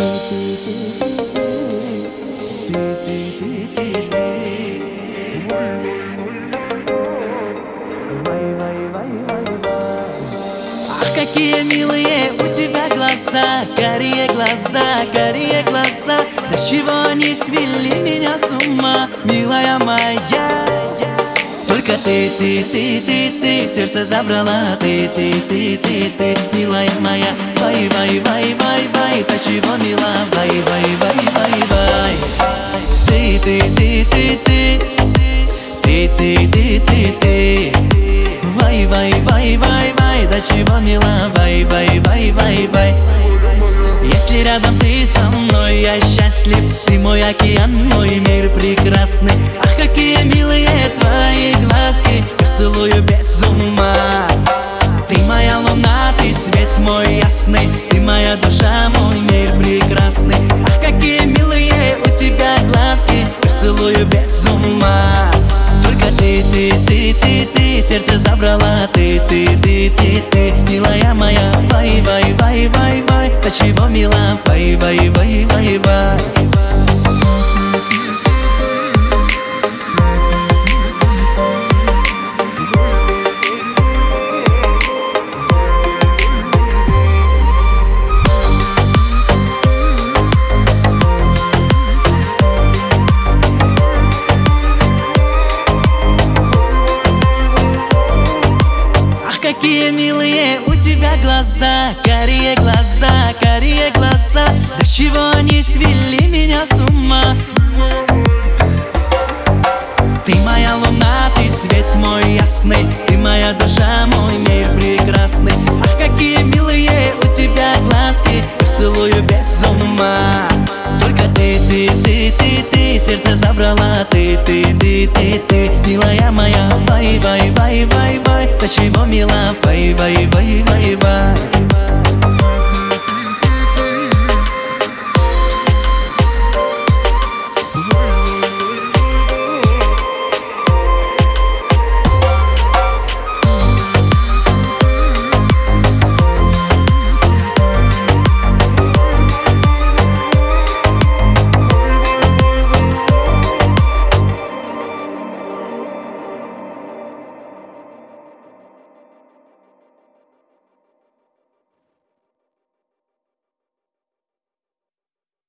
Ах, какие милые у тебя глаза, карие глаза, карие глаза. До чего они свели меня с ума, милая моя. Только ты, сердце забрала, ты, милая моя. Вай, вай, вай, вай, вай, до чего мила, вай, вай, вай, вай, вай. Ты. Вай, вай, вай, вай, вай, до чего мила, вай, вай, вай, вай, вай. Если рядом ты со мной, я счастлив. Ты мой океан, мой мир прекрасный. Ах, какие милые твои глазки, их целую без ума. Ты моя луна, ты свет мой ясный. Ты моя душа, мой мир прекрасный. Ах, какие милые у тебя глазки, их целую без ума. Только ты, сердце забрала, ты, милая моя. Вай, вай, вай, вай, вай, до чего мила, вай, вай, вай, вай, вай. Какие милые у тебя глаза, карие глаза, карие глаза. До чего они свели меня с ума. Ты моя луна, ты свет мой ясный. Ты моя душа, мой мир прекрасный. Ах, какие милые у тебя глазки, их целую без ума. Только ты, сердце забрала, ты, милая моя. Вай, вай, вай, вай, вай, до чего мила, вай, вай, вай, вай, вай.